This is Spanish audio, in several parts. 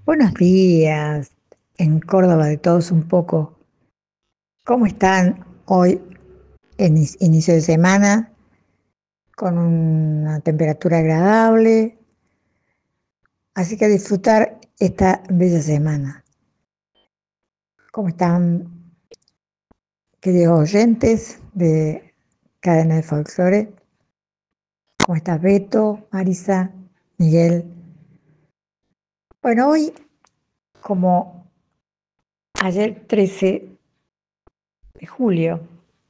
Buenos días, en Córdoba de todos un poco. ¿Cómo están hoy en inicio de semana? Con una temperatura agradable. Así que a disfrutar esta bella semana. ¿Cómo están, queridos oyentes de Cadena de Folklore? ¿Cómo estás, Beto, Marisa, Miguel? Bueno, hoy, como ayer 13 de julio,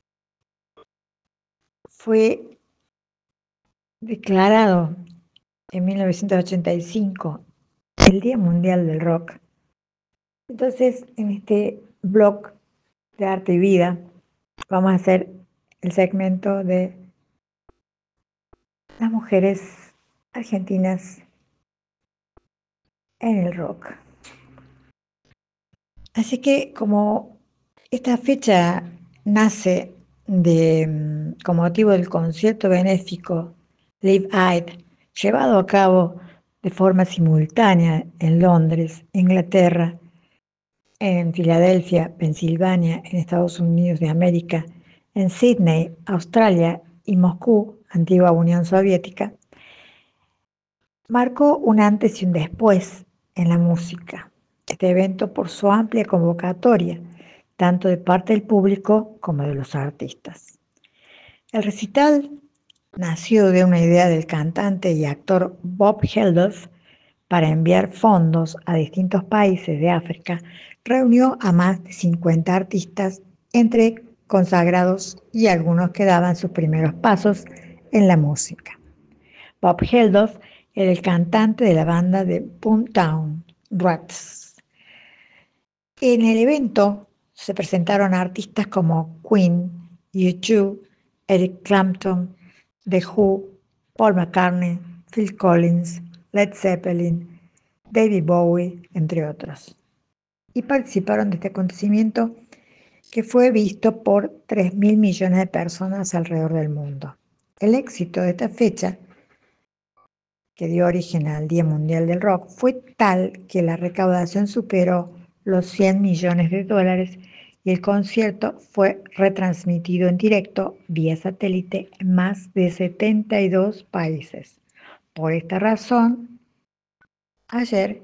fue declarado en 1985 el Día Mundial del Rock. Entonces, en este blog de arte y vida, vamos a hacer el segmento de las mujeres argentinas en el rock. Así que como esta fecha nace con motivo del concierto benéfico Live Aid, llevado a cabo de forma simultánea en Londres, Inglaterra, en Filadelfia, Pensilvania, en Estados Unidos de América, en Sydney, Australia y Moscú, antigua Unión Soviética, marcó un antes y un después en la música. Este evento por su amplia convocatoria, tanto de parte del público como de los artistas. El recital nació de una idea del cantante y actor Bob Geldof para enviar fondos a distintos países de África. Reunió a más de 50 artistas, entre consagrados y algunos que daban sus primeros pasos en la música. Bob Geldof era el cantante de la banda de Boomtown Rats. En el evento se presentaron artistas como Queen, U2, Eric Clapton, The Who, Paul McCartney, Phil Collins, Led Zeppelin, David Bowie, entre otros. Y participaron de este acontecimiento que fue visto por 3.000 millones de personas alrededor del mundo. El éxito de esta fecha, que dio origen al Día Mundial del Rock, fue tal que la recaudación superó los 100 millones de dólares y el concierto fue retransmitido en directo vía satélite en más de 72 países. Por esta razón, ayer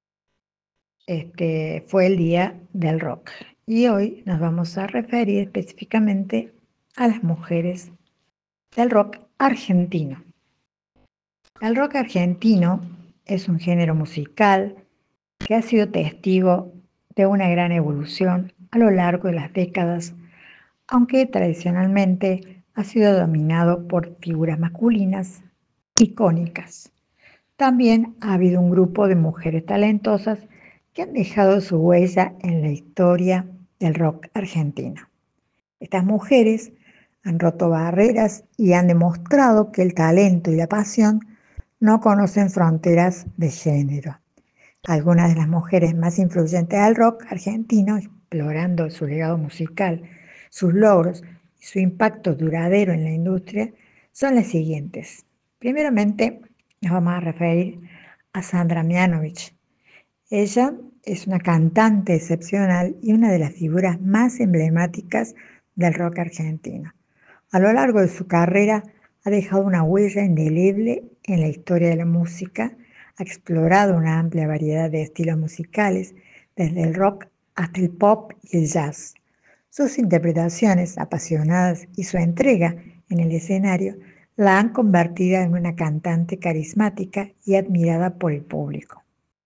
fue el Día del Rock y hoy nos vamos a referir específicamente a las mujeres del rock argentino. El rock argentino es un género musical que ha sido testigo de una gran evolución a lo largo de las décadas, aunque tradicionalmente ha sido dominado por figuras masculinas icónicas. También ha habido un grupo de mujeres talentosas que han dejado su huella en la historia del rock argentino. Estas mujeres han roto barreras y han demostrado que el talento y la pasión no conocen fronteras de género. Algunas de las mujeres más influyentes del rock argentino, explorando su legado musical, sus logros y su impacto duradero en la industria, son las siguientes. Primeramente, nos vamos a referir a Sandra Mianovich. Ella es una cantante excepcional y una de las figuras más emblemáticas del rock argentino. A lo largo de su carrera ha dejado una huella indeleble en la historia de la música, ha explorado una amplia variedad de estilos musicales, desde el rock hasta el pop y el jazz. Sus interpretaciones apasionadas y su entrega en el escenario la han convertido en una cantante carismática y admirada por el público.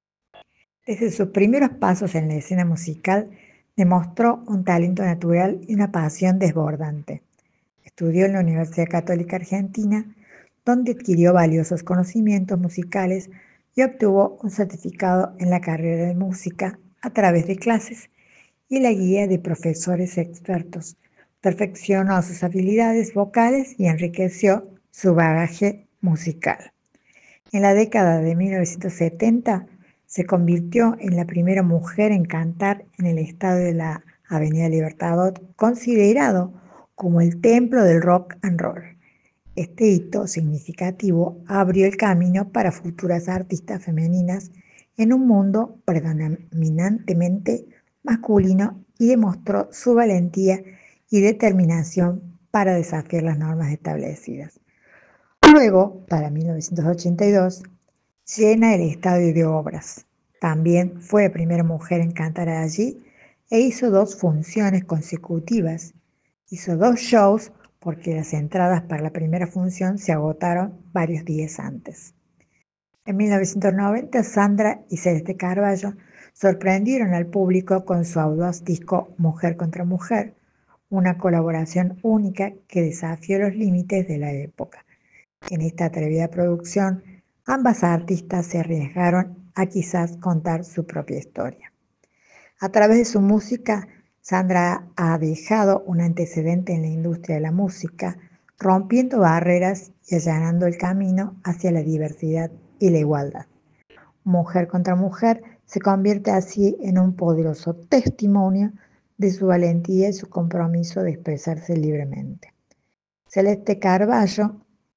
Desde sus primeros pasos en la escena musical, demostró un talento natural y una pasión desbordante. Estudió en la Universidad Católica Argentina, donde adquirió valiosos conocimientos musicales y obtuvo un certificado en la carrera de música a través de clases y la guía de profesores expertos. Perfeccionó sus habilidades vocales y enriqueció su bagaje musical. En la década de 1970 se convirtió en la primera mujer en cantar en el estadio de la Avenida Libertador, considerado como el templo del rock and roll. Este hito significativo abrió el camino para futuras artistas femeninas en un mundo predominantemente masculino y demostró su valentía y determinación para desafiar las normas establecidas. Luego, para 1982, llena el Estadio de Obras. También fue la primera mujer en cantar allí e hizo 2 funciones consecutivas. Hizo 2 shows porque las entradas para la primera función se agotaron varios días antes. En 1990, Sandra y Celeste Carballo sorprendieron al público con su audaz disco Mujer contra Mujer, una colaboración única que desafió los límites de la época. En esta atrevida producción, ambas artistas se arriesgaron a quizás contar su propia historia. A través de su música, Sandra ha dejado un antecedente en la industria de la música, rompiendo barreras y allanando el camino hacia la diversidad y la igualdad. Mujer contra Mujer se convierte así en un poderoso testimonio de su valentía y su compromiso de expresarse libremente. Celeste Carballo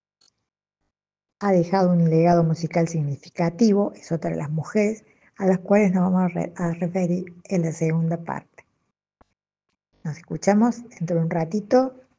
ha dejado un legado musical significativo, es otra de las mujeres a las cuales nos vamos a referir en la segunda parte. Nos escuchamos dentro de un ratito